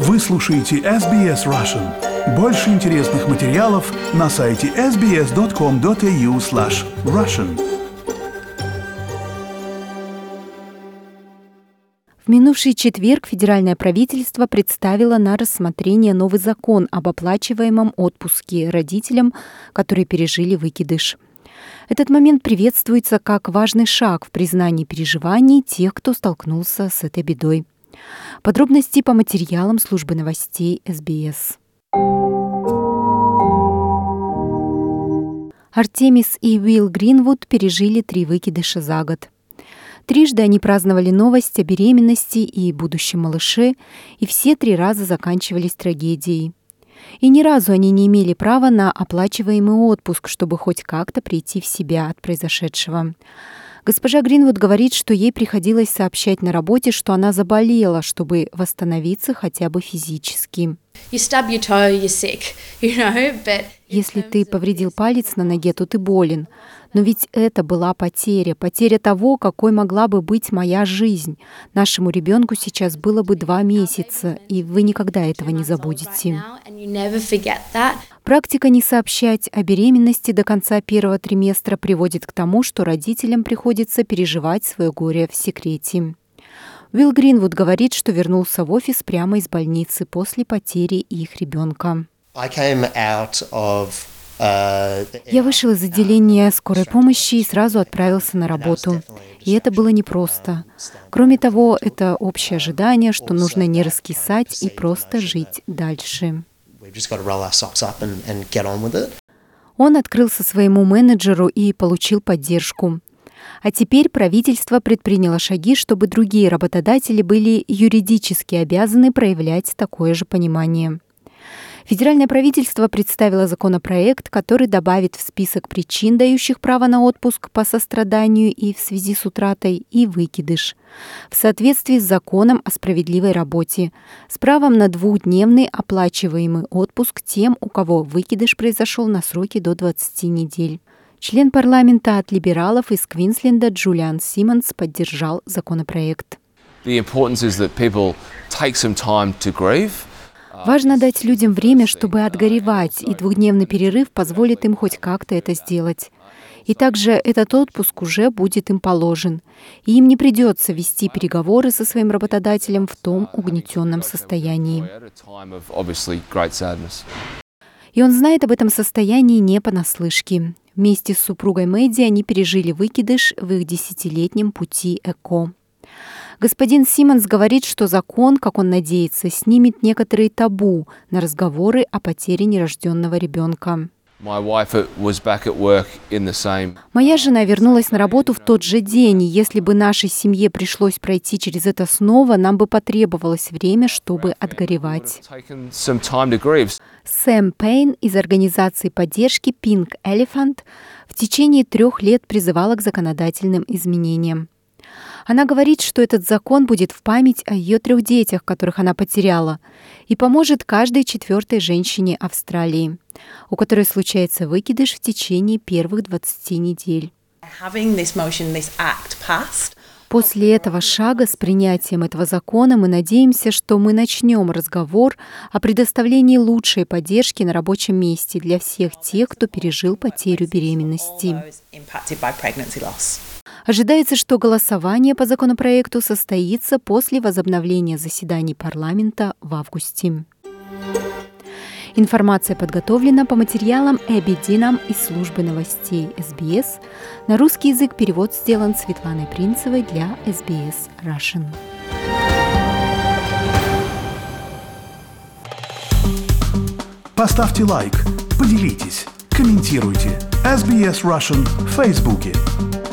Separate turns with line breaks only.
Вы слушаете SBS Russian. Больше интересных материалов на сайте sbs.com.au/russian.
В минувший четверг федеральное правительство представило на рассмотрение новый закон об оплачиваемом отпуске родителям, которые пережили выкидыш. Этот момент приветствуется как важный шаг в признании переживаний тех, кто столкнулся с этой бедой. Подробности по материалам службы новостей СБС. Артемис и Уилл Гринвуд пережили 3 выкидыша за год. Трижды они праздновали новость о беременности и будущем малыше, и все 3 раза заканчивались трагедией. И ни разу они не имели права на оплачиваемый отпуск, чтобы хоть как-то прийти в себя от произошедшего. Госпожа Гринвуд говорит, что ей приходилось сообщать на работе, что она заболела, чтобы восстановиться хотя бы физически. Если ты повредил палец на ноге, то ты болен. Но ведь это была потеря того, какой могла бы быть моя жизнь. Нашему ребенку сейчас было бы 2 месяца, и вы никогда этого не забудете. Практика не сообщать о беременности до конца 1-го триместра приводит к тому, что родителям приходится переживать свое горе в секрете. Уилл Гринвуд говорит, что вернулся в офис прямо из больницы после потери их ребенка. Я вышел из отделения скорой помощи и сразу отправился на работу. И это было непросто. Кроме того, это общее ожидание, что нужно не раскисать и просто жить дальше. Он открылся своему менеджеру и получил поддержку. А теперь правительство предприняло шаги, чтобы другие работодатели были юридически обязаны проявлять такое же понимание. Федеральное правительство представило законопроект, который добавит в список причин, дающих право на отпуск по состраданию и в связи с утратой, и выкидыш, в соответствии с законом о справедливой работе, с правом на 2-дневный оплачиваемый отпуск тем, у кого выкидыш произошел на сроки до 20 недель. Член парламента от либералов из Квинсленда Джулиан Симмонс поддержал законопроект. Важно дать людям время, чтобы отгоревать, и 2-дневный перерыв позволит им хоть как-то это сделать. И также этот отпуск уже будет им положен, и им не придется вести переговоры со своим работодателем в том угнетенном состоянии. И он знает об этом состоянии не понаслышке. Вместе с супругой Мэдди они пережили выкидыш в их 10-летнем пути ЭКО. Господин Симмонс говорит, что закон, как он надеется, снимет некоторые табу на разговоры о потере нерожденного ребенка. Моя жена вернулась на работу в тот же день, и если бы нашей семье пришлось пройти через это снова, нам бы потребовалось время, чтобы отгоревать. Сэм Пейн из организации поддержки Pink Elephant в течение 3 лет призывала к законодательным изменениям. Она говорит, что этот закон будет в память о ее 3 детях, которых она потеряла, и поможет каждой 4-й женщине Австралии, у которой случается выкидыш в течение первых 20 недель. После этого шага с принятием этого закона мы надеемся, что мы начнем разговор о предоставлении лучшей поддержки на рабочем месте для всех тех, кто пережил потерю беременности. Ожидается, что голосование по законопроекту состоится после возобновления заседаний парламента в августе. Информация подготовлена по материалам Эбби Динам из службы новостей СБС. На русский язык перевод сделан Светланой Принцевой для SBS Russian.
Поставьте лайк, поделитесь, комментируйте. SBS Russian в Фейсбуке.